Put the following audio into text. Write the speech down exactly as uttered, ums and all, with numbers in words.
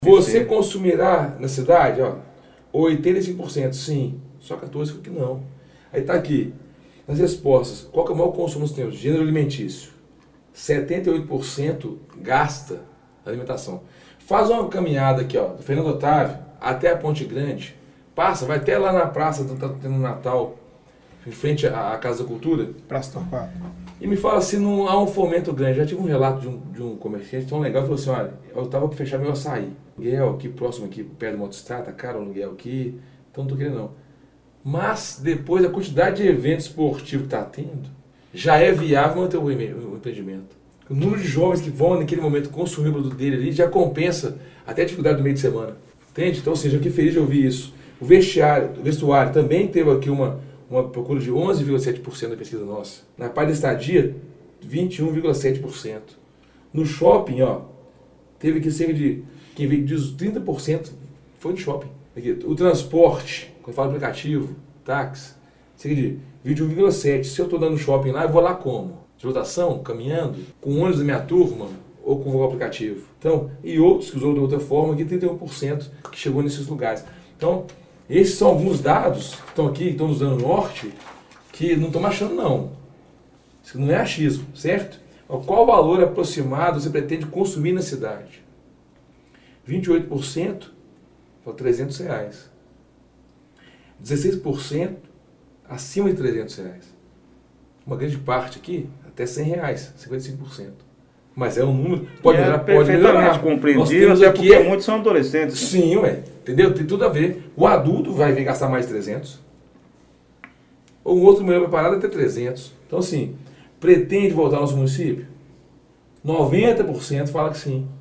Você consumirá na cidade, ó, oitenta e cinco por cento sim, só quatorze por cento que não. Aí tá aqui, nas respostas, qual que é o maior consumo que nós temos? Gênero alimentício. setenta e oito por cento gasta alimentação. Faz uma caminhada aqui, ó, do Fernando Otávio até a Ponte Grande, passa, vai até lá na praça do, do Natal, em frente à, à Casa da Cultura. Praça Torquato. E me fala se não há um fomento grande. Já tive um relato de um, de um comerciante tão legal, falou assim, olha, eu estava para fechar meu açaí. Aluguel aqui, próximo aqui, perto do Motostrada, tá caro o aluguel aqui, então não estou querendo não. Mas depois a quantidade de eventos esportivos que está tendo, já é viável manter o empreendimento. O número de jovens que vão naquele momento consumir o produto dele ali já compensa até a dificuldade do meio de semana. Entende? Então, ou seja, eu fiquei feliz de ouvir isso. O vestiário, o vestuário também teve aqui uma... uma procura de onze vírgula sete por cento da pesquisa nossa. Na parte da estadia, vinte e um vírgula sete por cento. No shopping, ó, teve aqui cerca de, quem veio de trinta por cento foi no shopping. Aqui, o transporte, quando fala aplicativo, táxi, cerca de vinte e um vírgula sete por cento. Se eu estou dando shopping lá, eu vou lá como? De lotação, caminhando, com ônibus da minha turma ou com o aplicativo. Então, e outros que usou de outra forma, aqui trinta e um por cento que chegou nesses lugares. Então, esses são alguns dados que estão aqui, que estão nos dando norte, que não estamos achando não. Isso não é achismo, certo? Qual o valor aproximado você pretende consumir na cidade? vinte e oito por cento, trezentos reais. dezesseis por cento acima de trezentos reais. Uma grande parte aqui, até cem reais, cinquenta e cinco por cento. Mas é um número, pode é melhorar, pode melhorar. Compreendido, até porque é, muitos são adolescentes. Sim, ué, entendeu? Tem tudo a ver. O adulto vai vir gastar mais de trezentos. Ou um outro melhor preparado até trezentos. Então, assim, pretende voltar ao nosso município? noventa por cento fala que sim.